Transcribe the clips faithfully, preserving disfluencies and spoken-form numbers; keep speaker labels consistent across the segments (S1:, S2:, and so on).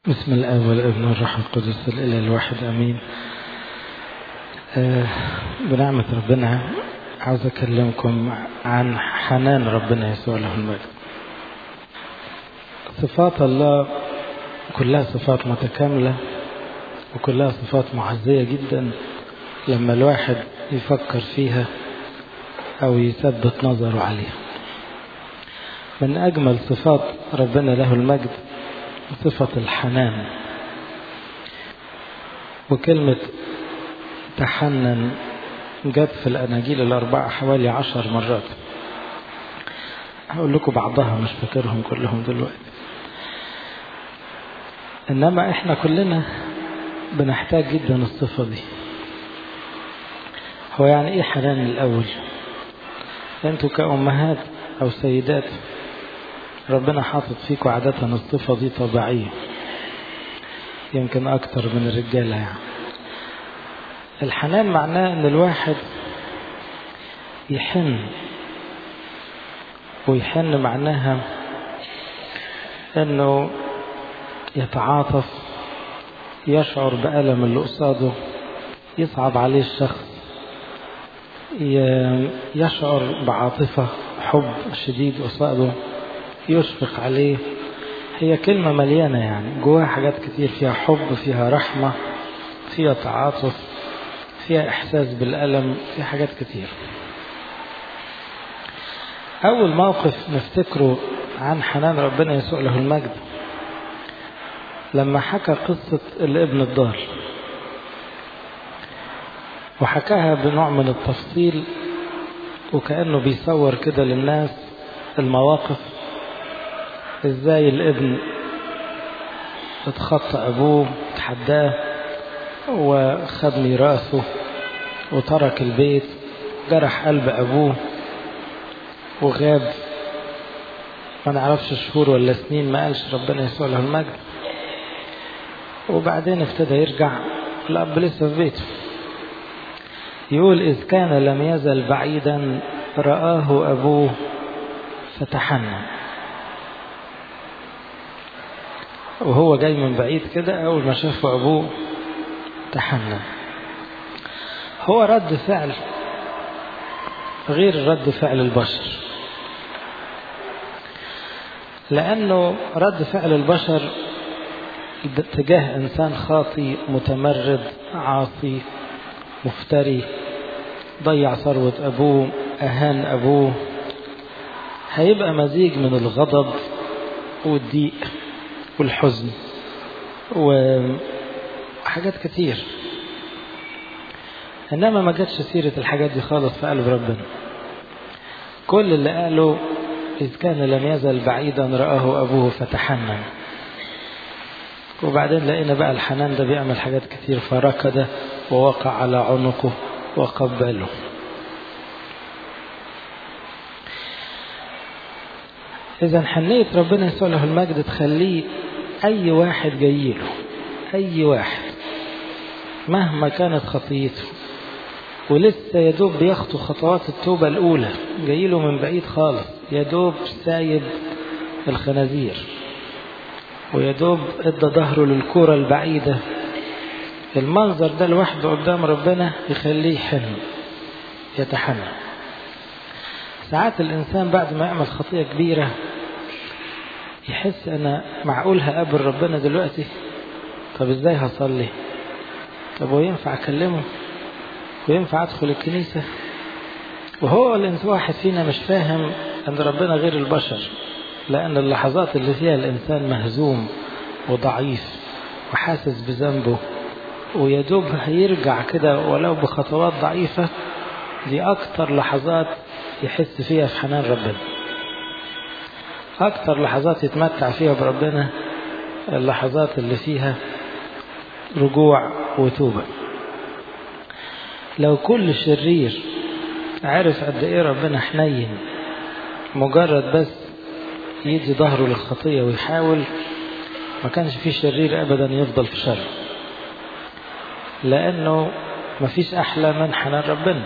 S1: بسم الآب والابن والروح القدس الإله الواحد آمين. آه بنعمة ربنا عاوز أكلمكم عن حنان ربنا يسوع له المجد. صفات الله كلها صفات متكاملة وكلها صفات معزية جدا لما الواحد يفكر فيها أو يثبت نظره عليها. من أجمل صفات ربنا له المجد صفة الحنان، وكلمة تحنن جت في الأناجيل الأربعة حوالي عشر مرات. هقول لكم بعضها مش فاكرهم كلهم دلوقتي، إنما إحنا كلنا بنحتاج جدا الصفة دي. هو يعني إيه حنان الأول؟ أنتوا كأمهات أو سيدات ربنا حاطط فيكم عادة الصفة دي طبيعية، يمكن أكتر من الرجالة. يعني الحنان معناه أن الواحد يحن، ويحن معناها أنه يتعاطف، يشعر بألم اللي قصاده، يصعب عليه الشخص، يشعر بعاطفة حب شديد قصاده، يشفق عليه. هي كلمة مليانة يعني جواها حاجات كتير، فيها حب، فيها رحمة، فيها تعاطف، فيها إحساس بالألم، فيها حاجات كتير. أول موقف نفتكره عن حنان ربنا يسوع له المجد لما حكى قصة الابن الضال، وحكاها بنوع من التفصيل وكأنه بيصور كده للناس المواقف، ازاي الابن اتخطى ابوه، تحداه وخد ميراثه وترك البيت، جرح قلب ابوه وغاب ما نعرفش شهور ولا سنين، ما قالش ربنا يسوع له المجد. وبعدين ابتدى يرجع، الاب لسه في بيته. يقول إذ كان لم يزل بعيدا رآه أبوه فتحنن. وهو جاي من بعيد كده، أول ما شافه أبوه تحنن. هو رد فعل غير رد فعل البشر، لأنه رد فعل البشر تجاه إنسان خاطي متمرد عاصي مفتري ضيع ثروة أبوه، أهان أبوه، هيبقى مزيج من الغضب والضيق والحزن وحاجات كتير. إنما ما جاتش سيرة الحاجات دي خالص في قلب ربنا. كل اللي قاله إذ كان لم يزل بعيدا رآه أبوه فتحنن. وبعدين لقينا بقى الحنان ده بيعمل حاجات كتير، فركض ووقع على عنقه وقبله. إذا حنية ربنا يسوع له المجد تخليه أي واحد جايله، أي واحد مهما كانت خطيته ولسه يدوب بيخطو خطوات التوبة الأولى، جايله من بعيد خالص، يدوب سايب الخنازير ويدوب ادى ظهره للكرة البعيدة، المنظر ده لوحده قدام ربنا يخليه يحن يتحنن. ساعات الإنسان بعد ما يعمل خطيئة كبيرة يحس أنا معقول هقابل ربنا دلوقتي؟ طب إزاي هصلي؟ طب وينفع أكلمه؟ وينفع أدخل الكنيسة؟ وهو الإنسان واحد فينا مش فاهم أن ربنا غير البشر، لأن اللحظات اللي فيها الإنسان مهزوم وضعيف وحاسس بذنبه ويدوب هيرجع كده ولو بخطوات ضعيفة، دي أكتر لحظات يحس فيها في حنان ربنا، أكتر لحظات يتمتع فيها بربنا، اللحظات اللي فيها رجوع وتوبة. لو كل شرير عارف قد إيه ربنا حنين، مجرد بس يدي ظهره للخطية ويحاول، ما كانش فيه شرير أبدا يفضل في شر، لأنه ما فيش أحلى من حنان ربنا.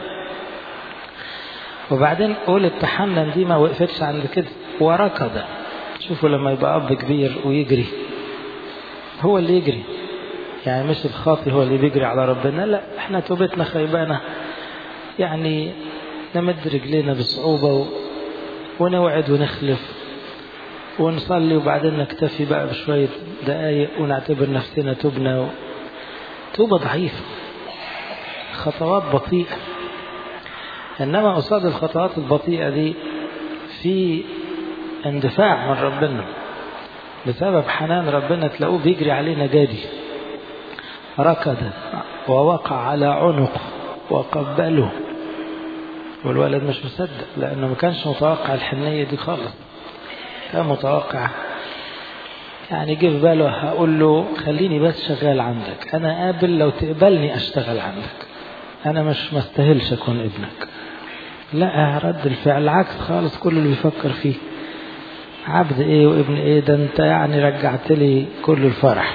S1: وبعدين قول التحنن دي ما وقفتش عند كده، وركض. شوفوا لما يبقى أب كبير ويجري هو اللي يجري، يعني مش الخاطي هو اللي بيجري على ربنا، لا احنا توبتنا خيبانة، يعني نمد رجلينا بصعوبة و... ونوعد ونخلف ونصلي وبعدين نكتفي بقى بشوية دقايق ونعتبر نفسنا تبنا و... توبة ضعيفة، خطوات بطيئة. إنما قصاد الخطوات البطيئة دي في اندفاع من ربنا بسبب حنان ربنا، تلاقوه بيجري علينا جادي، ركض ووقع على عنقه وقبله، والولد مش مصدق لأنه ما كانش متوقع الحنية دي خالص، كان متوقع يعني جه في باله هقول له خليني بس شغال عندك، أنا قابل لو تقبلني أشتغل عندك، أنا مش مستاهلش أكون ابنك. لا، رد الفعل عكس خالص كل اللي بيفكر فيه، عبد ايه وابن ايه، ده انت يعني رجعت لي كل الفرح.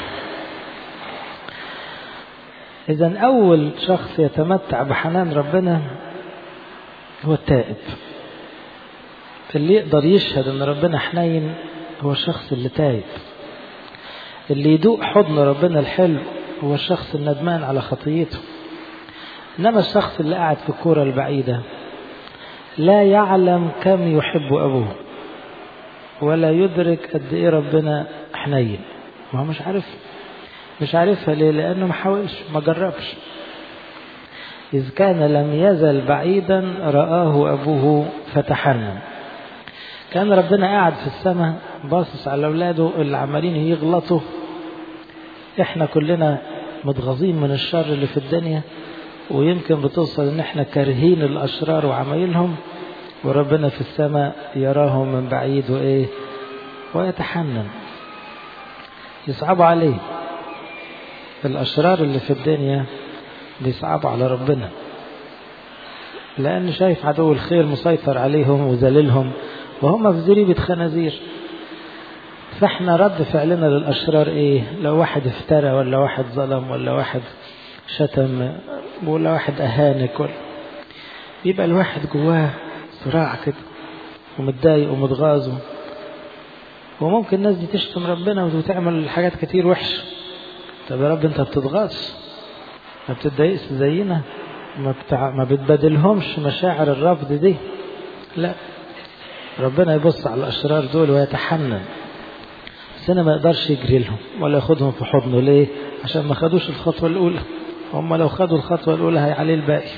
S1: اذا اول شخص يتمتع بحنان ربنا هو التائب. اللي يقدر يشهد ان ربنا حنين هو الشخص اللي تائب. اللي يدوق حضن ربنا الحلو هو الشخص الندمان على خطيته. انما الشخص اللي قاعد في الكورة البعيدة لا يعلم كم يحب ابوه ولا يدرك قد ايه ربنا حنين، ما هو مش عارف مش عارفها ليه؟ لانه ما حاولش، ما جربش. اذ كان لم يزل بعيدا رآه ابوه فتحنن. كان ربنا قاعد في السماء باصص على اولاده اللي عمالين يغلطوا، احنا كلنا متغاظين من الشر اللي في الدنيا، ويمكن بتوصل ان احنا كارهين الاشرار وعمايلهم، وربنا في السماء يراهم من بعيد وايه ويتحنن، يصعب عليه. الاشرار اللي في الدنيا بيصعب على ربنا لانه شايف عدو الخير مسيطر عليهم وذللهم وهم في زريبة خنازير. فاحنا رد فعلنا للاشرار ايه؟ لو واحد افترى ولا واحد ظلم ولا واحد شتم ولا واحد اهانك ولا، يبقى الواحد جواه صراع كده ومتضايق ومتغاظ، وممكن الناس دي تشتم ربنا وتعمل حاجات كتير وحش. طب يا رب انت بتتغاظ، ما بتتضايقش زينا، ما, بتع... ما بتبادلهمش مشاعر الرفض دي. لا، ربنا يبص على الاشرار دول ويتحنن، بس انا ما يقدرش يجري لهم ولا ياخدهم في حضنه. ليه؟ عشان ما خدوش الخطوه الاولى. هم لو خدوا الخطوه الاولى هي عليه الباقي.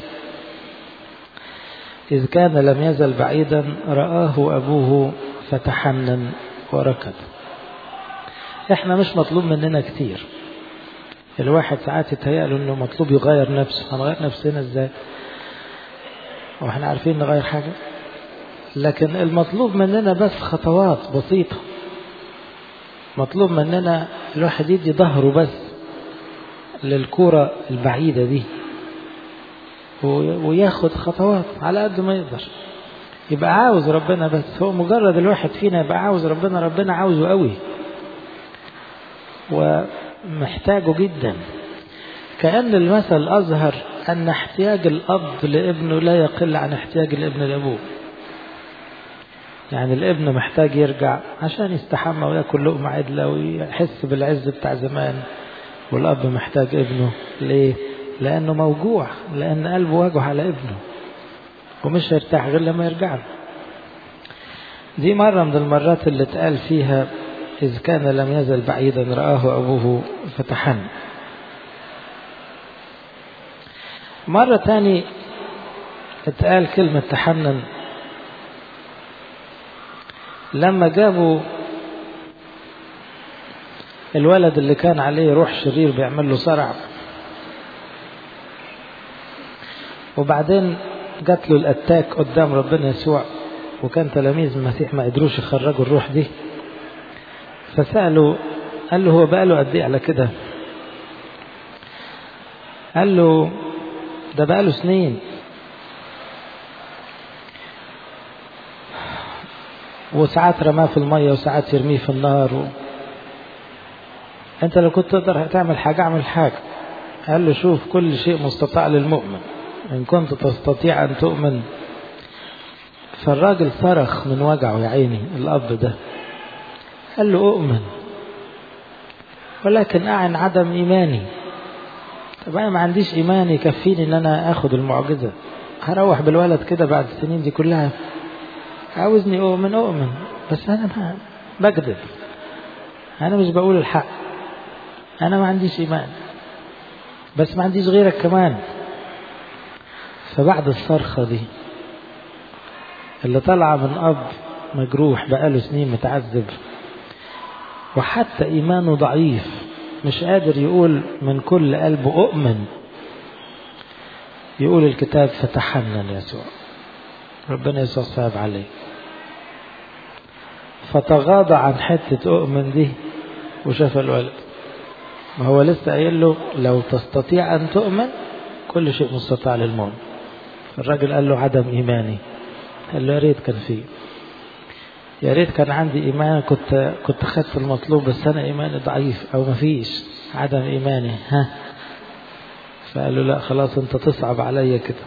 S1: إذ كان لم يزل بعيدا رآه أبوه فتحنن وركض. إحنا مش مطلوب مننا كتير. الواحد ساعات يتهيأله إنه مطلوب يغير نفسه. هنغير نفسنا إزاي وإحنا عارفين نغير حاجة؟ لكن المطلوب مننا بس خطوات بسيطة. مطلوب مننا الواحد يدي ظهره بس للكرة البعيدة دي وياخد خطوات على قد ما يقدر، يبقى عاوز ربنا. بس هو مجرد الواحد فينا يبقى عاوز ربنا، ربنا عاوزه قوي ومحتاجه جدا. كأن المثل أظهر أن احتياج الأب لابنه لا يقل عن احتياج الابن لأبوه. يعني الابن محتاج يرجع عشان يستحمى ويأكل لقمة عدلة ويحس بالعز بتاع زمان، والأب محتاج ابنه. ليه؟ لأنه موجوع، لأن قلبه واجه على ابنه ومش هيرتاح غير لما يرجع له. دي مرة من المرات اللي اتقال فيها إذ كان لم يزل بعيدا رآه أبوه فتحنن. مرة تاني اتقال كلمة تحنن لما جابوا الولد اللي كان عليه روح شرير بيعمل له صرع، وبعدين جات له الاتاك قدام ربنا يسوع، وكان تلاميذ المسيح ما قدروش يخرجوا الروح دي، فسألوا قال له هو بقى له قد ايه على كده؟ قال له ده بقى له سنين، وساعات رماه في المية وساعات يرميه في النار و... انت لو كنت تقدر تعمل حاجة اعمل حاجة. قال له شوف كل شيء مستطاع للمؤمن إن كنت تستطيع أن تؤمن. فالراجل صرخ من وجعه يا عيني الأب ده، قال له أؤمن. ولكن أعن عدم إيماني. طب أنا ما عنديش إيمان يكفيني إن أنا أخذ المعجزة، هروح بالولد كده بعد السنين دي كلها. عاوزني أؤمن أؤمن، بس أنا ما بكذب، أنا مش بقول الحق، أنا ما عنديش إيمان، بس ما عنديش غيرك كمان. فبعد الصرخة دي اللي طلع من أب مجروح بقاله سنين متعذب، وحتى إيمانه ضعيف مش قادر يقول من كل قلبه أؤمن، يقول الكتاب فتحنن يسوع، ربنا يسوع صعب عليه، فتغاضى عن حتة أؤمن دي وشاف الولد. ما هو لسه قايل له لو تستطيع أن تؤمن كل شيء مستطاع للمؤمن. الراجل قال له عدم إيماني. قال له يا ريت كان فيه، يا ريت كان عندي إيمان، كنت كنت خدت المطلوب، بس أنا إيماني ضعيف أو ما فيش، عدم إيماني. ها فقال له لا خلاص أنت تصعب عليا كده.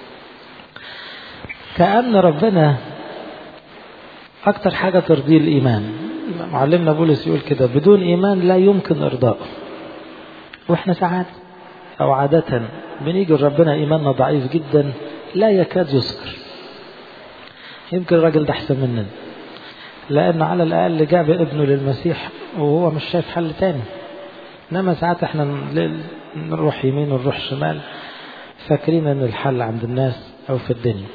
S1: كأن ربنا أكتر حاجة ترضيه الإيمان. معلمنا بولس يقول كده بدون إيمان لا يمكن إرضاء. وإحنا ساعات أو عادة بنيجي لربنا إيماننا ضعيف جدا لا يكاد يذكر. يمكن الراجل ده أحسن مننا، لأنه على الأقل جاب ابنه للمسيح وهو مش شايف حل تاني. إنما ساعات إحنا نروح يمين ونروح شمال فاكرين أن الحل عند الناس أو في الدنيا.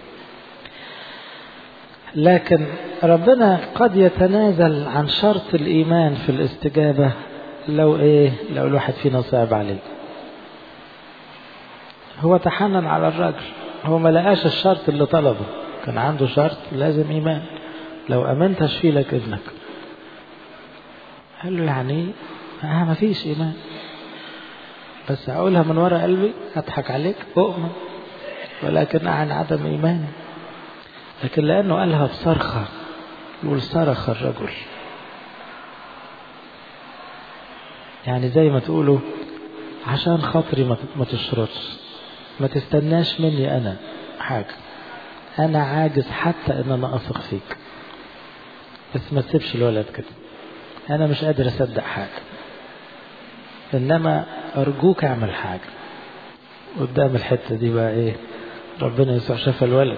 S1: لكن ربنا قد يتنازل عن شرط الإيمان في الاستجابة لو إيه لو الواحد فينا صعب عليه. هو تحنن على الرجل، هو ما لقاش الشرط اللي طلبه، كان عنده شرط لازم إيمان. لو أمنت أشفي لك ابنك. قال له يعني آه ما فيش إيمان، بس أقولها من وراء قلبي أضحك عليك أؤمن، ولكن عن عدم إيماني. لكن لأنه قالها بصرخة، يقول صرخ الرجل، يعني زي ما تقولوا عشان خاطري ما تشرطش، ما تستناش مني أنا حاجة، أنا عاجز حتى إن أنا أثق فيك، بس ما تسيبش الولد كده، أنا مش قادر أصدق حاجة، إنما أرجوك أعمل حاجة. قدام الحتة دي بقى إيه ربنا يسوع شاف الولد.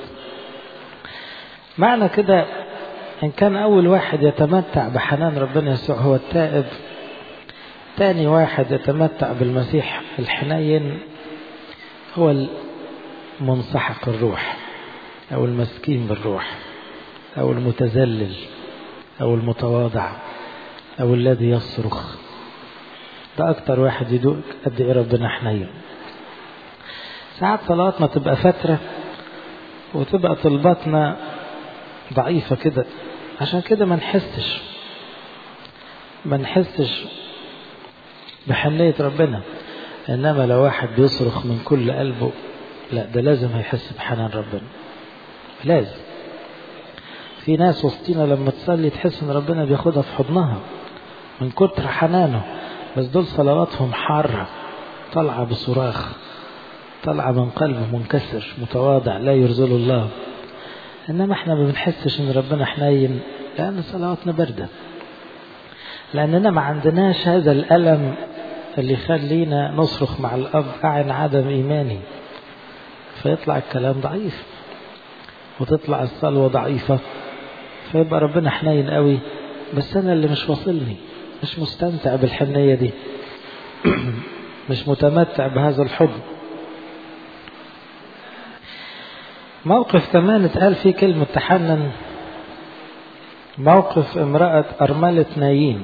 S1: معنى كده إن كان أول واحد يتمتع بحنان ربنا يسوع هو التائب، تاني واحد يتمتع بالمسيح الحنين هو المنسحق الروح أو المسكين بالروح أو المتذلل أو المتواضع أو الذي يصرخ. ده أكتر واحد يدوق قد إيه ربنا حنين. ساعات صلاتنا تبقى فترة وتبقى طلباتنا ضعيفة كده، عشان كده ما نحسش ما نحسش بحنية ربنا. إنما لو واحد بيصرخ من كل قلبه لا ده لازم هيحس بحنان ربنا، لازم. في ناس وسطينا لما تصلي تحس ان ربنا بياخدها في حضنها من كتر حنانه، بس دول صلواتهم حارة طلعة بصراخ، طلعة من قلبه منكسر متواضع لا يرزل الله. انما احنا ما بنحسش ان ربنا حنين لان صلواتنا باردة، لاننا ما عندناش هذا الألم اللي يخلينا نصرخ مع الأب عن عدم إيماني، فيطلع الكلام ضعيف وتطلع الصلوة ضعيفة، فيبقى ربنا حنين قوي بس أنا اللي مش واصلني، مش مستمتع بالحنية دي مش متمتع بهذا الحب. موقف كمان اتقال فيه كلمة تحنن، موقف امرأة أرملة نايين.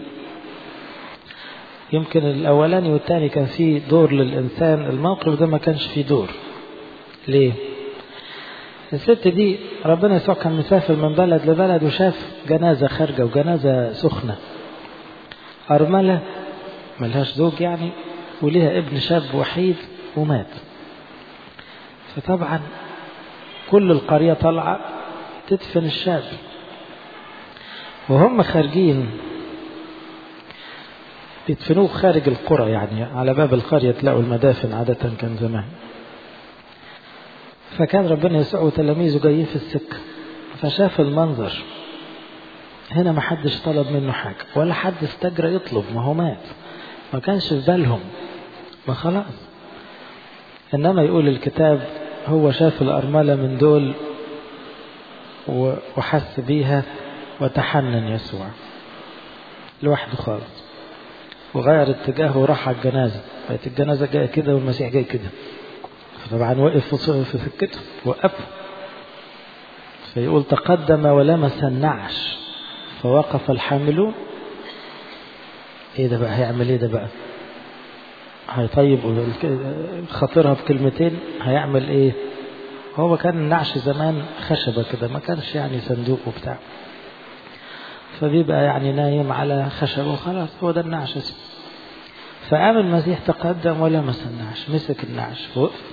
S1: يمكن الأولاني والثاني كان فيه دور للإنسان، الموقف ده ما كانش فيه دور. ليه؟ الست دي ربنا يسوع كان مسافر من بلد لبلد وشاف جنازة خارجة وجنازة سخنة، أرملة ملهاش زوج يعني، وليها ابن شاب وحيد ومات. فطبعا كل القرية طلعة تدفن الشاب، وهم خارجين يدفنوه خارج القرى، يعني على باب القرية تلاقوا المدافن عادة كان زمان. فكان ربنا يسوع وتلاميذه جايين في السكة، فشاف المنظر هنا ما حدش طلب منه حاجة ولا حد استجرى يطلب، ما هو مات، ما كانش في بالهم، ما خلاص. إنما يقول الكتاب هو شاف الأرملة من دول وحس بيها وتحنن يسوع لوحده خالص، وغير اتجاهه وراح على الجنازة. بقت الجنازة جاية كده والمسيح جاي كده، طبعا وقف في سكته وقف. فيقول تقدم ولمس النعش فوقف الحاملون. ايه ده بقى؟ هيعمل ايه ده بقى؟ هيطيب خاطرها بكلمتين؟ هيعمل ايه؟ هو كان النعش زمان خشبة كده، ما كانش يعني صندوق وبتاع، فبيبقى يعني نايم على خشبة وخلاص، هو ده النعش اسمه. فقام المسيح تقدم ولمس النعش، مسك النعش وقف.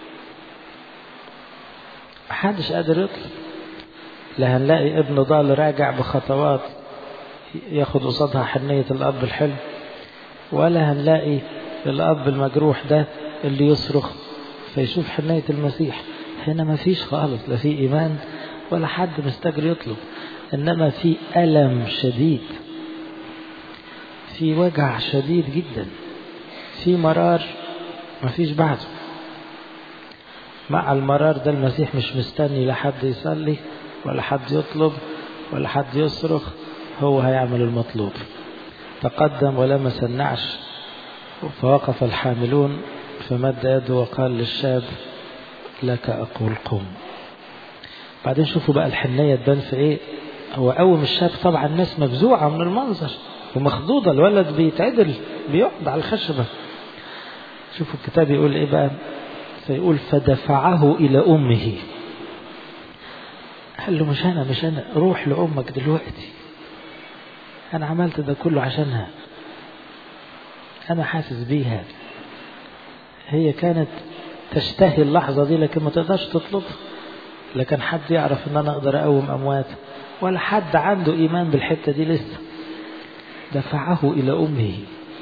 S1: محدش قادر يطلب. لا هنلاقي ابن ضال راجع بخطوات ياخد قصادها حنية الأب الحلم، ولا هنلاقي الأب المجروح ده اللي يصرخ فيشوف حنية المسيح. هنا ما فيش خالص، لا في إيمان ولا حد مستجر يطلب، إنما في ألم شديد، في وجع شديد جدا، في مرار ما فيش بعده. مع المرار ده المسيح مش مستني لحد يصلي ولا حد يطلب ولا حد يصرخ، هو هيعمل المطلوب. تقدم ولمس النعش فوقف الحاملون فمد يده وقال للشاب لك أقول قم. بعدين شوفوا بقى الحنية تبان في ايه. هو قوم الشاب، طبعا الناس مفزوعة من المنظر ومخضوضة، الولد بيتعدل بيقعد على الخشبة. شوفوا الكتاب يقول ايه بقى، فيقول فدفعه إلى أمه. قال له مش أنا مش أنا روح لأمك دلوقتي، أنا عملت ده كله عشانها، أنا حاسس بيها. هي كانت تشتهي اللحظة دي لكن ما تقدرش تطلب. لكن حد يعرف ان انا اقدر اقوم اموات؟ ولا حد عنده ايمان بالحتة دي لسه. دفعه الى امه.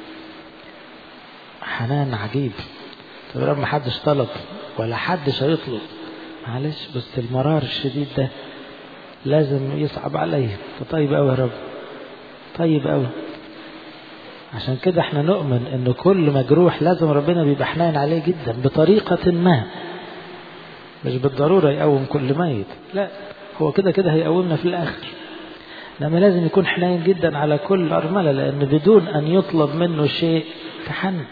S1: حنان عجيب. طب رب ما حدش طلب ولا حدش هيطلب، معلش بس المرار الشديد ده لازم يصعب عليه. طيب قوي يا رب، طيب قوي. عشان كده احنا نؤمن ان كل مجروح لازم ربنا بيبقى حنين عليه جدا بطريقة ما، مش بالضرورة يقوم كل ميت، لا هو كده كده هيقومنا في الآخر. لما لازم يكون حنين جدا على كل أرملة، لأن بدون أن يطلب منه شيء تحنن.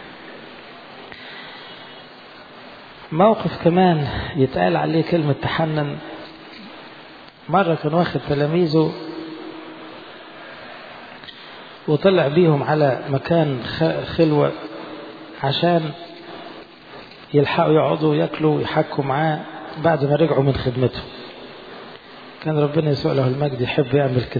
S1: موقف كمان يتقال عليه كلمة تحنن. مرة كان واخد تلاميذه وطلع بيهم على مكان خلوة عشان يلحقوا يقعدوا يأكلوا ويحكوا معاه بعد ما رجعوا من خدمته. كان ربنا يسوع له المجد يحب يعمل كده،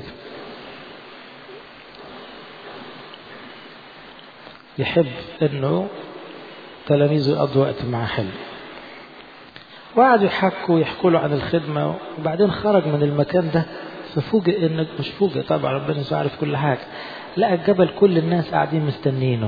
S1: يحب انه تلاميذه يقضوا وقت معاه حلو. وقعدوا يحكوا ويحكوا له عن الخدمة، وبعدين خرج من المكان ده ففوجئ انك مش فوجئ طبعا، ربنا يسوع عارف كل حاجة. لقى الجبل كل الناس قاعدين مستنينه،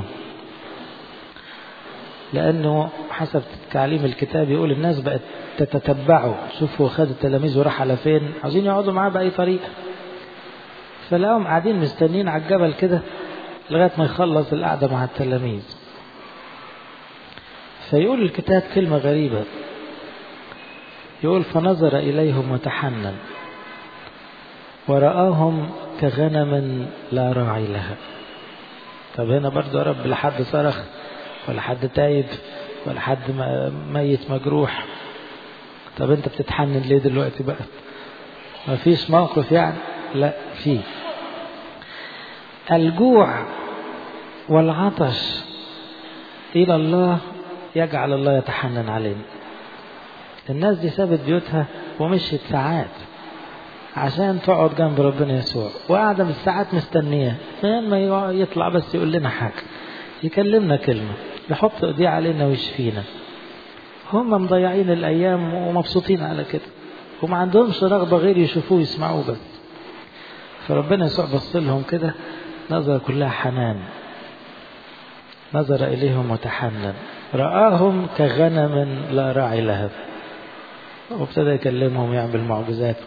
S1: لأنه حسب تعليم الكتاب يقول الناس بقت تتتبعه. شوفوا خد التلاميذ وراح على فين، عاوزين يقعدوا معاه بأي طريقة. فلقاهم قاعدين مستنين على الجبل كده لغاية ما يخلص القعدة مع التلاميذ. فيقول الكتاب كلمة غريبة، يقول فنظر إليهم وتحنن ورآهم كغنم لا راعي لها. طب هنا برضه يا رب لا حد صرخ ولا حد تايب ولا حد ميت مجروح، طب انت بتتحنن ليه دلوقتي بقى؟ ما فيش موقف يعني؟ لا فيه. الجوع والعطش إلى الله يجعل الله يتحنن علينا. الناس دي سابت بيوتها ومشيت ساعات عشان تقعد جنب ربنا يسوع، وقاعدة بالساعات مستنية ما يطلع بس يقول لنا حاجة، يكلمنا كلمة، يحط ايديه علينا ويشفينا. هم مضيعين الأيام ومبسوطين على كده، وما عندهمش رغبة غير يشوفوه يسمعوه بس. فربنا يسوع بص لهم كده نظرة كلها حنان، نظر إليهم وتحنن، رآهم كغنم لا راعي لها، وابتدى يكلمهم ويعمل معجزات.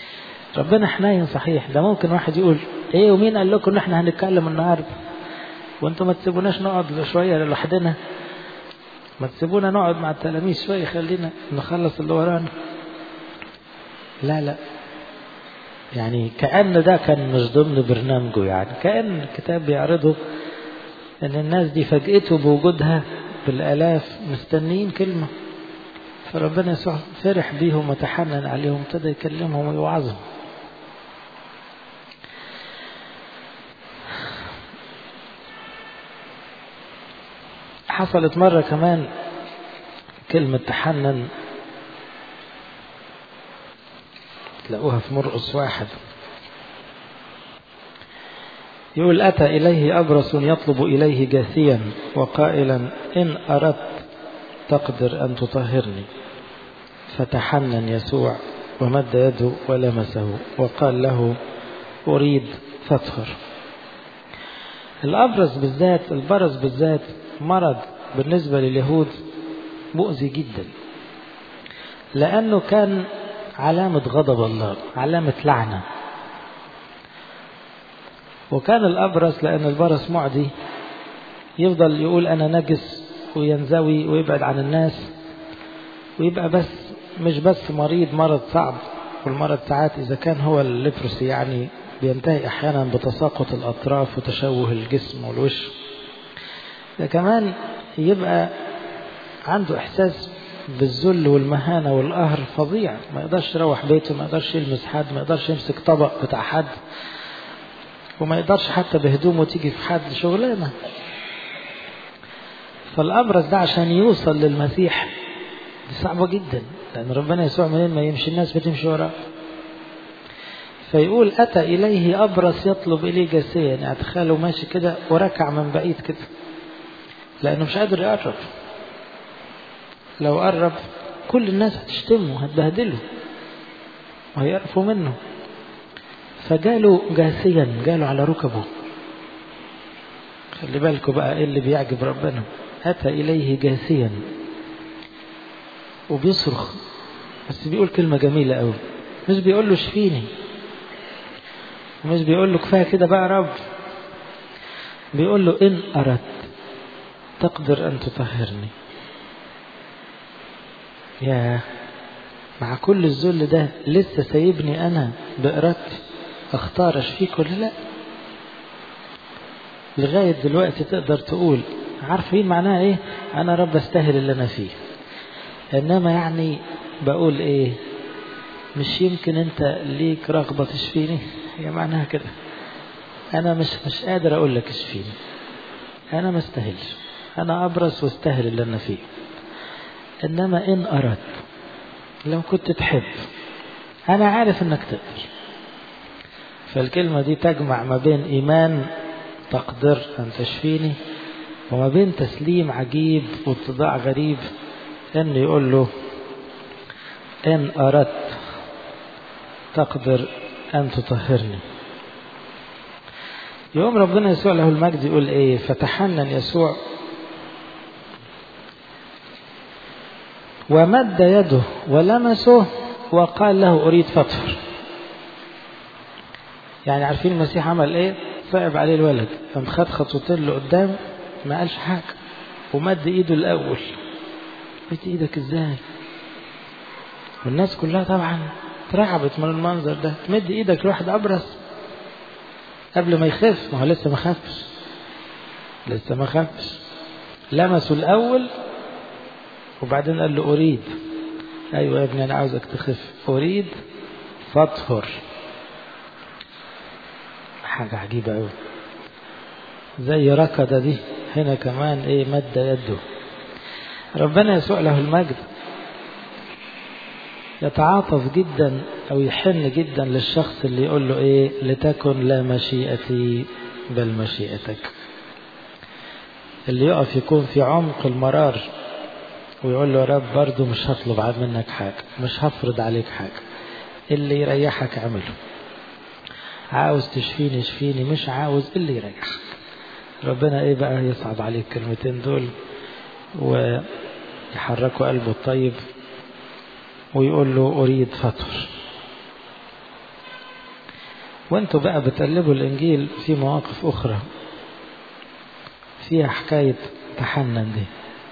S1: ربنا حنين صحيح. ده ممكن واحد يقول ايه ومين قال لكم ان احنا هنتكلم النهارده؟ وانتم ما تسيبوناش نقعد شوية لوحدنا، ما تسيبونا نقعد مع التلاميذ شوية، خلينا نخلص اللي ورانا. لا لا، يعني كأن ده كان مش ضمن برنامجه، يعني كأن الكتاب بيعرضه ان الناس دي فاجئته بوجودها بالآلاف مستنيين كلمة، فربنا يسوع فرح بيهم وتحنن عليهم، ابتدى يكلمهم ويوعظهم. حصلت مرة كمان كلمة تحنن تلاقوها في مرقس واحد، يقول أتى إليه أبرص يطلب إليه جاثيا وقائلا إن أردت تقدر أن تطهرني، فتحنن يسوع ومد يده ولمسه وقال له أريد فاطهر. الأبرص بالذات، البرص بالذات مرض بالنسبة لليهود مؤذي جدا، لأنه كان علامة غضب الله، علامة لعنة. وكان الأبرص لأن البرص معدي يفضل يقول أنا نجس وينزوي ويبعد عن الناس، ويبقى بس مش بس مريض مرض صعب، والمرض ساعات إذا كان هو الليبروسي يعني بينتهي أحيانا بتساقط الأطراف وتشوه الجسم والوش، ده كمان يبقى عنده إحساس بالذل والمهانة والقهر فظيع، ما يقدرش يروح بيته، ما يقدرش يلمس حد، ما يقدرش يمسك طبق بتاع حد، وما يقدرش حتى بهدومه تيجي في حد شغلانة. فالأبرص ده عشان يوصل للمسيح دي صعبة جدا، لأن ربنا يسوع منين ما يمشي الناس بتمشي وراه. فيقول أتى إليه أبرص يطلب إليه جاثيا، يعني تخيلوا ماشي كده وركع من بعيد كده، لأنه مش قادر يقرب. لو قرب كل الناس هتشتمه هتبهدله وهيقرفوا منه. فجاله جاثيا، جاله على ركبه. خلي بالكم بقى ايه اللي بيعجب ربنا، أتى إليه جاثيا وبيصرخ، بس بيقول كلمة جميلة قوي، مش بيقول له شفيني، ومش بيقول له كفاية كده بقى رب، بيقول له إن أردت تقدر أن تطهرني. يا مع كل الذل ده لسه سايبني أنا بإرادتي أختار أشفيك ولا لا؟ لغاية دلوقتي تقدر تقول عارفين معناها إيه؟ أنا رب أستاهل اللي أنا فيه، إنما يعني بقول إيه، مش يمكن أنت ليك رغبة تشفيني؟ هي معناها كده، أنا مش مش قادر أقول لك اشفيني، أنا ما استاهلش، أنا أبرص واستاهل اللي أنا فيه، إنما إن أردت، لو كنت تحب أنا عارف إنك تقدر. فالكلمة دي تجمع ما بين إيمان تقدر أن تشفيني، وما بين تسليم عجيب واتضاع غريب، إنه يقول له إن أردت تقدر أن تطهرني. يوم ربنا يسوع له المجد يقول إيه؟ فتحنن يسوع ومد يده ولمسه وقال له أريد فاطهر. يعني عارفين المسيح عمل إيه؟ صعب عليه الولد، قام خد خطوتين لقدام، ما قالش حاجة، ومد إيده الأول. مد إيدك إزاي؟ والناس كلها طبعا ترعبت من المنظر ده، تمد إيدك لواحد أبرص قبل ما يخف، ما هو لسه ما خفش، لسه ما خفش. لمسه الأول وبعدين قال له أريد، أيوة يا ابني أنا عاوزك تخف، أريد فاطهر. حاجة عجيبة أوي، زي ركضة دي هنا كمان إيه، مد يده. ربنا يسوع له المجد يتعاطف جدا أو يحن جدا للشخص اللي يقول له إيه، لتكن لا مشيئتي بل مشيئتك. اللي يقف يكون في عمق المرار ويقول له يا رب برضو مش هطلب عاد منك حاجة، مش هفرض عليك حاجة، اللي يريحك اعمله. عاوز تشفيني شفيني، مش عاوز اللي يريحك. ربنا ايه بقى يصعب عليك الكلمتين دول ويحركوا قلبه الطيب ويقول له أريد فطر. وانتوا بقى بتقلبوا الإنجيل في مواقف أخرى فيها حكاية تحنن دي.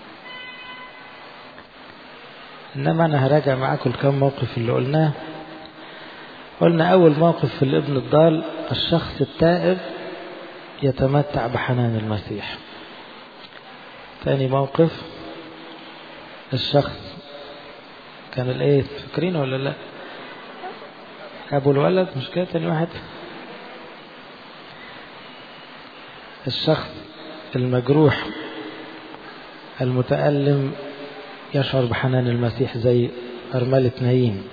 S1: إنما أنا هراجع معاكم الكم موقف اللي قلناه. قلنا أول موقف في الابن الضال، الشخص التائب يتمتع بحنان المسيح. ثاني موقف، الشخص كان الايه فاكرين ولا لا؟ ابو الولد، مش كده؟ ثاني واحد الشخص المجروح المتألم يشعر بحنان المسيح زي أرملة نايين.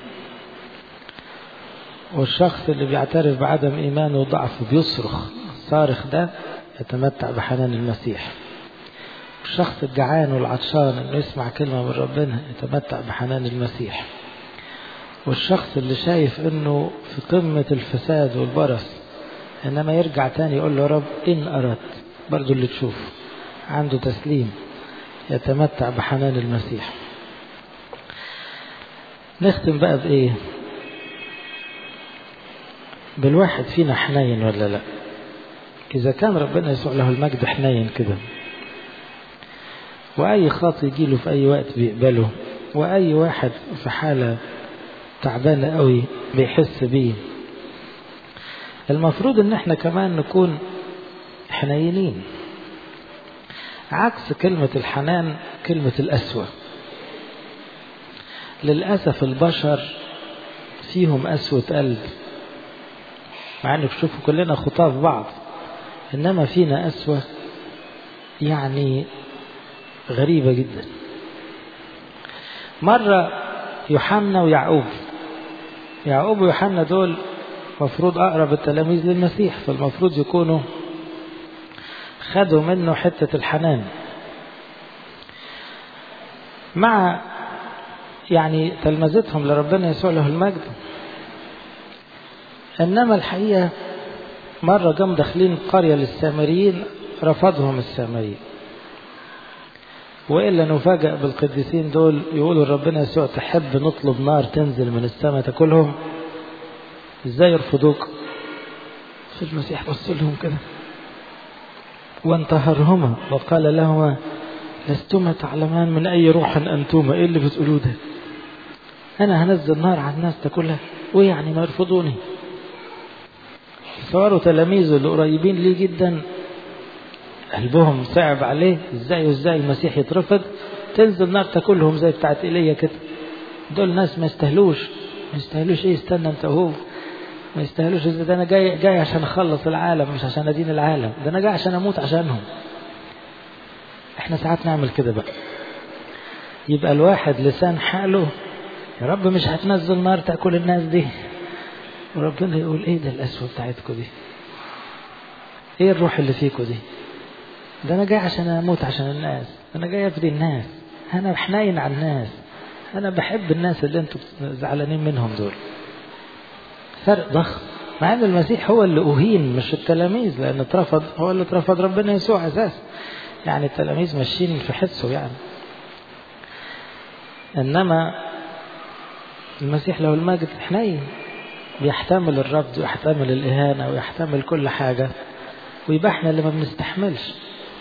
S1: والشخص اللي بيعترف بعدم إيمانه وضعفه بيصرخ الصارخ ده يتمتع بحنان المسيح. الشخص الجعان والعطشان انه يسمع كلمة من ربنا يتمتع بحنان المسيح. والشخص اللي شايف انه في قمة الفساد والبرص انما يرجع تاني يقول له رب ان اردت، برضو اللي تشوفه عنده تسليم يتمتع بحنان المسيح. نختم بقى بايه؟ بالواحد فينا حنين ولا لا؟ اذا كان ربنا يسوع له المجد حنين كده، وأي خاطئ يجيله في أي وقت بيقبله، وأي واحد في حالة تعبانة قوي بيحس بيه، المفروض ان احنا كمان نكون حنينين. عكس كلمة الحنان كلمة القسوة. للأسف البشر فيهم قسوة قلب، مع انك تشوفوا كلنا خطاف بعض، انما فينا قسوة يعني غريبة جدا. مرة يوحنا ويعقوب، يعقوب ويوحنا دول مفروض أقرب التلاميذ للمسيح، فالمفروض يكونوا خدوا منه حتة الحنان، مع يعني تلمذتهم لربنا يسوع له المجد. إنما الحقيقة مرة جم داخلين قرية للسامريين رفضهم السامريين، وإلا نفاجأ بالقديسين دول يقولوا ربنا يسوع تحب نطلب نار تنزل من السماء تاكلهم؟ ازاي يرفضوك؟ في المسيح بص لهم كده وانتهرهما وقال لهما لستما تعلمان من أي روح أنتما. إيه اللي بتقولوه ده؟ أنا هنزل نار على الناس تاكلها ويعني ما يرفضوني؟ صاروا تلاميذه اللي قريبين ليه جدا قلبهم صعب عليه، ازاي وازاي المسيح يترفض؟ تنزل نار تاكلهم زي بتاعت ايليا كده. دول ناس ما يستاهلوش. ما يستاهلوش ايه؟ استنى انت وهو، ما يستاهلوش. ده انا جاي جاي عشان اخلص العالم مش عشان ادين العالم، ده انا جاي عشان اموت عشانهم. احنا ساعات نعمل كده بقى، يبقى الواحد لسان حاله يا رب مش هتنزل نار تاكل الناس دي، وربنا يقول ايه ده القسوه بتاعتكم دي؟ ايه الروح اللي فيكم دي؟ ده انا جاي عشان اموت عشان الناس، انا جاي افدي الناس، انا حنين على الناس، انا بحب الناس اللي انتم زعلانين منهم دول. فرق ضخم. مع ان المسيح هو اللي اهين مش التلاميذ، لان اترفض، هو اللي اترفض ربنا يسوع اساس، يعني التلاميذ ماشيين في حسه يعني. انما المسيح له المجد حنين، بيحتمل الرفض ويحتمل الاهانه ويحتمل كل حاجه، ويبقى احنا اللي ما بنستحملش.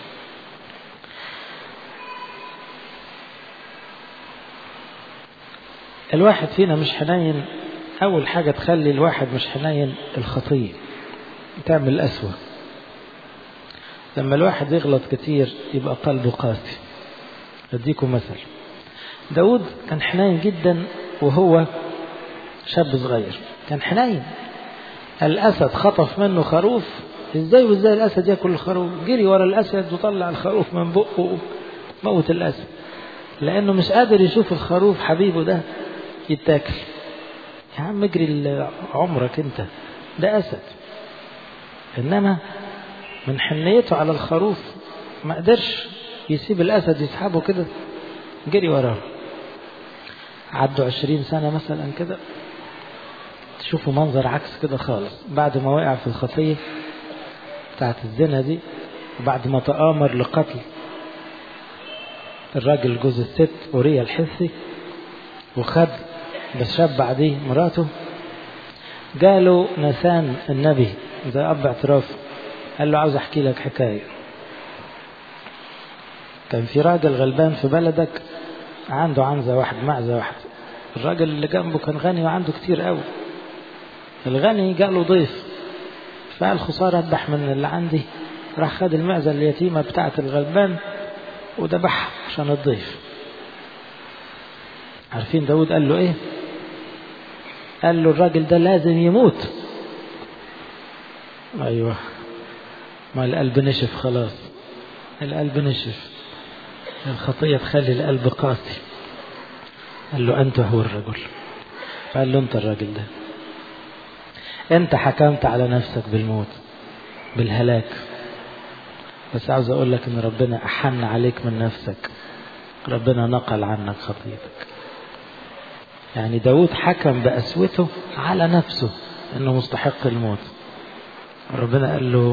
S1: الواحد فينا مش حنين. أول حاجة تخلي الواحد مش حنين الخطية، تعمل أسوأ. لما الواحد يغلط كتير يبقى قلبه قاسي. أديكم مثل، داود كان حنين جدا وهو شاب صغير، كان حنين. الأسد خطف منه خروف، إزاي وإزاي الأسد يأكل الخروف؟ جري ورا الأسد وطلع الخروف من بقه، موت الأسد، لأنه مش قادر يشوف الخروف حبيبه ده يتاكل. يا عم اجري عمرك انت، ده أسد. إنما من حنيته على الخروف ما قدرش يسيب الأسد يسحبه كده، جري وراه. عدوا عشرين سنة مثلا كده، تشوفوا منظر عكس كده خالص. بعد ما وقع في الخطية بتاعت الزنا دي، وبعد ما تآمر لقتل الراجل جوز الست أوريا الحثي، وخد بس شاب بعديه مراته، قالوا ناثان النبي ده أب اعتراف، قال له عاوز أحكي لك حكاية. كان في راجل غلبان في بلدك عنده عنزة واحد معزة واحد، الراجل اللي جنبه كان غني وعنده كتير قوي. الغني جاله ضيف فقال خسارة اذبح من اللي عندي، راح خد المعزة اليتيمة بتاعة الغلبان وذبحها عشان الضيف. عارفين داود قال له ايه؟ قال له الراجل ده لازم يموت. ايوه، ما القلب نشف خلاص، القلب نشف، الخطية تخلي القلب قاسي. قال له أنت هو الرجل. قال له أنت الراجل ده، أنت حكمت على نفسك بالموت بالهلاك، بس عاوز أقول لك إن ربنا أحن عليك من نفسك، ربنا نقل عنك خطيتك. يعني داود حكم بقسوته على نفسه إنه مستحق الموت. ربنا قال له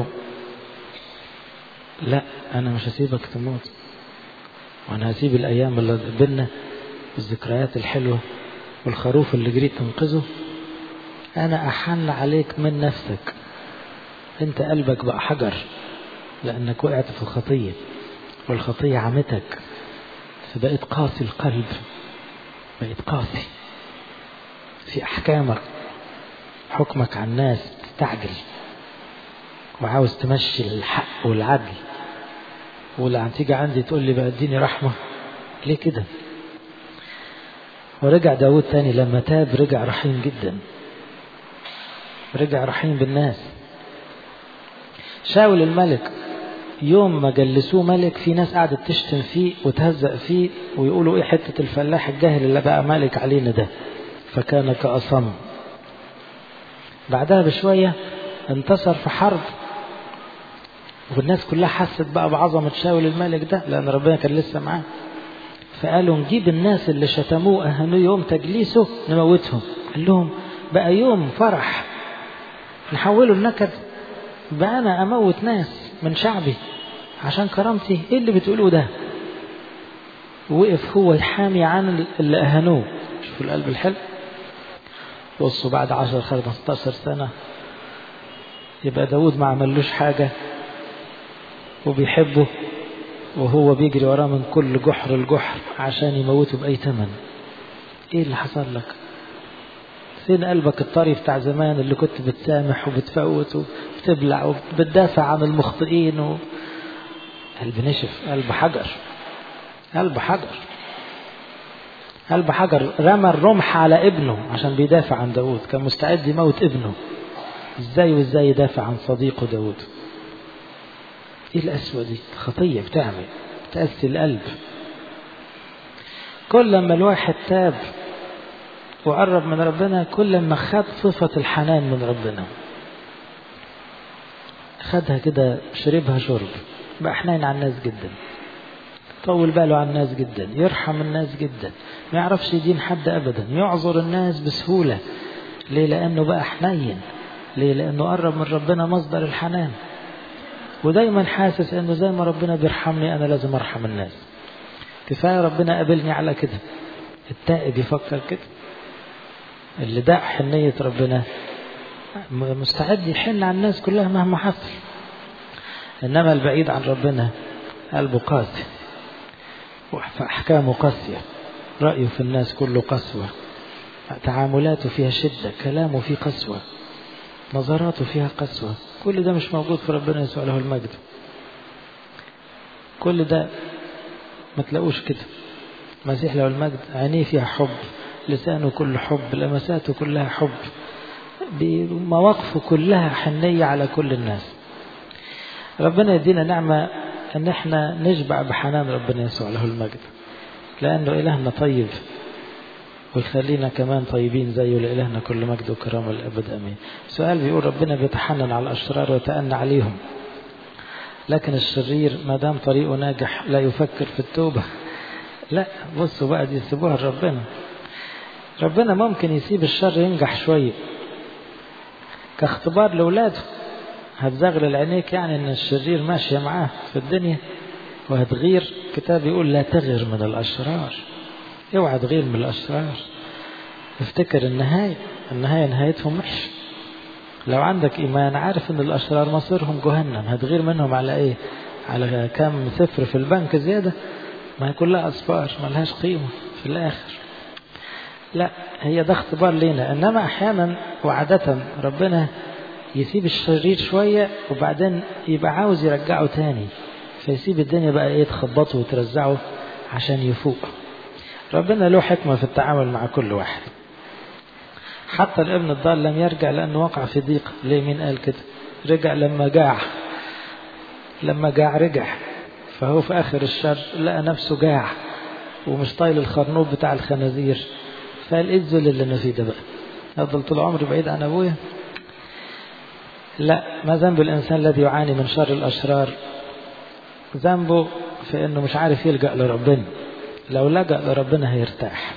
S1: لا، أنا مش هسيبك تموت، وأنا هسيب الأيام اللي بينا الذكريات الحلوة والخروف اللي جريت تنقذه. أنا أحن عليك من نفسك، أنت قلبك بقى حجر لأنك وقعت في الخطية والخطية عمتك، فبقيت قاسي القلب، بقيت قاسي في أحكامك، حكمك على الناس تستعجل وعاوز تمشي الحق والعدل، ولا تيجي عندي تقول لي بقى اديني رحمة ليه كده؟ ورجع داود تاني لما تاب رجع رحيم جدا، رجع رحيم بالناس. شاول الملك يوم ما جلسوه ملك، في ناس قاعدة تشتم فيه وتهزأ فيه ويقولوا ايه حتة الفلاح الجاهل اللي بقى ملك علينا ده، فكان كأصم. بعدها بشوية انتصر في حرب، والناس كلها حست بقى بعظمة شاول الملك ده لأن ربنا كان لسه معاه، فقالوا نجيب الناس اللي شتموه أهانوه يوم تجليسه نموتهم. قال لهم بقى يوم فرح نحوله النكد؟ بقى أنا أموت ناس من شعبي عشان كرامتي؟ إيه اللي بتقولوه ده؟ وقف هو يحامي عن اللي أهانوه. شوفوا القلب الحلو. بصوا بعد عشر خمستاشر سنة يبقى داود ما عملوش حاجة وبيحبه، وهو بيجري وراه من كل جحر الجحر عشان يموته بأي ثمن. ايه اللي حصل لك؟ فين قلبك الطري بتاع زمان اللي كنت بتسامح وبتفوت وبتبلع وبتدافع عن المخطئين و... قلب نشف، قلب حجر، قلب حجر، قلب حجر. رمى الرمح على ابنه عشان بيدافع عن داود، كان مستعد يموت ابنه. ازاي وازاي يدافع عن صديقه داود؟ ايه القسوة دي؟ خطية بتعمل تأسي القلب. كل لما الواحد تاب وقرب من ربنا كل لما خد صفة الحنان من ربنا، خدها كده، شربها شرب، بقى حنين على الناس جدا، طول باله على الناس جدا، يرحم الناس جدا، ما يعرفش يدين حد ابدا، يعذر الناس بسهولة. ليه؟ لانه بقى حنين. ليه؟ لانه قرب من ربنا مصدر الحنان، ودايما حاسس انه زي ما ربنا بيرحمني انا لازم ارحم الناس. كفاية ربنا قابلني على كده. التائب يفكر كده، اللي داع حنية ربنا مستعد يحن على الناس كلها مهما حصل. انما البعيد عن ربنا قلبه قاسي، وأحكامه قاسية، رأيه في الناس كله قسوة، تعاملاته فيها شدة، كلامه فيه قسوة، نظراته فيها قسوة. كل ده مش موجود في ربنا يسوع له المجد. كل ده ما تلاقوش كده. المسيح له المجد عينيه فيها حب، لسانه كله حب، لمساته كلها حب، بمواقفه كلها حنية على كل الناس. ربنا يدينا نعمة ان احنا نشبع بحنان ربنا يسوع له المجد، لانه الهنا طيب، ويخلينا كمان طيبين زيه. لإلهنا كل مجد وكرامة للأبد امين. سؤال بيقول ربنا بيتحنن على الاشرار ويتأنى عليهم، لكن الشرير ما دام طريقه ناجح لا يفكر في التوبة. لا، بصوا بقى دي يسيبوها لربنا. ربنا ممكن يسيب الشر ينجح شوية كاختبار لأولاده. هتزغلل عينيك يعني ان الشرير ماشية معاه في الدنيا وهتغير. كتاب يقول لا تغير من الأشرار، اوعى تغير من الأشرار. افتكر النهاية، النهاية نهايتهم وحش. لو عندك إيمان عارف ان الأشرار مصيرهم جهنم، هتغير منهم على ايه؟ على كم صفر في البنك زيادة، ما هي كلها أصفار ما لهاش قيمة في الآخر. لا، هي ده اختبار لنا. إنما أحيانا وعادة ربنا يسيب الشرير شوية وبعدين يبقى عاوز يرجعه تاني، فيسيب الدنيا بقى ايه تخبطه وترزعه عشان يفوق. ربنا له حكمة في التعامل مع كل واحد. حتى الابن الضال لم يرجع لأنه وقع في ضيق. ليه؟ مين قال كده؟ رجع لما جاع، لما جاع رجع. فهو في آخر الشر لقى نفسه جاع ومش طايل الخرنوب بتاع الخنازير، فقال ايه الذل اللي انا فيه ده بقى؟ افضل طول عمري بعيد عن ابويا؟ لا، ما ذنب الإنسان الذي يعاني من شر الأشرار؟ ذنبه في أنه مش عارف يلجأ لربنا. لو لجأ لربنا هيرتاح.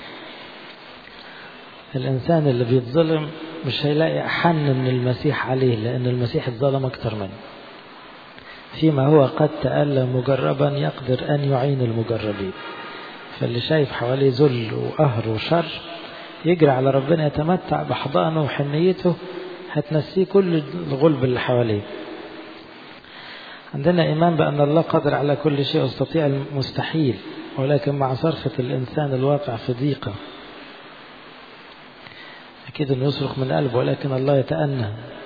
S1: الإنسان اللي بيتظلم مش هيلاقي أحن من المسيح عليه، لأن المسيح اتظلم أكتر منه. فيما هو قد تألم مجربا يقدر أن يعين المجربين. فاللي شايف حواليه ذل وقهر وشر يجري على ربنا، يتمتع بحضانه وحنيته، هتنسيه كل الغلب اللي حواليه. عندنا إيمان بأن الله قادر على كل شيء ويستطيع المستحيل، ولكن مع صرخة الإنسان الواقع في ضيقة أكيد أنه يصرخ من قلبه، ولكن الله يتأنى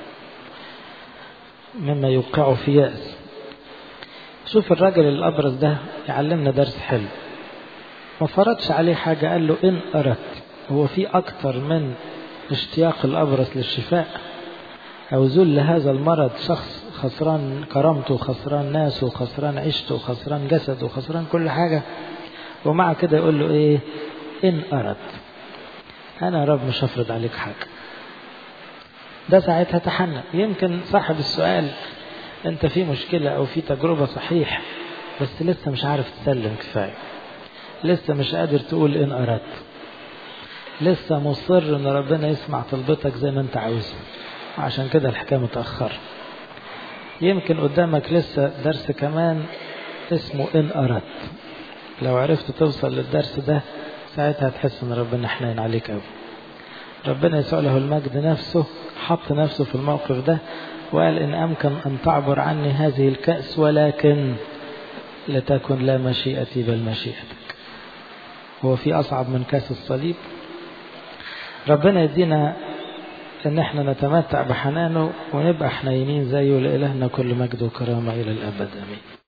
S1: مما يوقعه في يأس. شوف الرجل الأبرص ده يعلمنا درس حلو. ما فرضش عليه حاجة، قال له إن أردت. هو في أكتر من اشتياق الأبرص للشفاء أو ذل هذا المرض؟ شخص خسران كرامته وخسران ناسه وخسران عيشته وخسران جسده وخسران كل حاجة، ومع كده يقول له إيه؟ إن أردت. أنا رب مش هفرض عليك حاجة. ده ساعتها تحنى. يمكن صاحب السؤال أنت في مشكلة أو في تجربة صحيح، بس لسه مش عارف تسلم كفاية، لسه مش قادر تقول إن أردت، لسه مصر إن ربنا يسمع طلبتك زي ما أنت عاوز، عشان كده الحكاية متأخر. يمكن قدامك لسه درس كمان اسمه إن أردت. لو عرفت توصل للدرس ده ساعتها هتحس إن ربنا حنين عليك أوي. ربنا يسوع له المجد نفسه حط نفسه في الموقف ده وقال إن أمكن أن تعبر عني هذه الكأس، ولكن لتكن لا مشيئتي بل مشيئتك. هو في أصعب من كأس الصليب؟ ربنا يدينا إن احنا نتمتع بحنانه ونبقى حنينين زيه. لإلهنا كل مجد وكرامة إلى الأبد، آمين.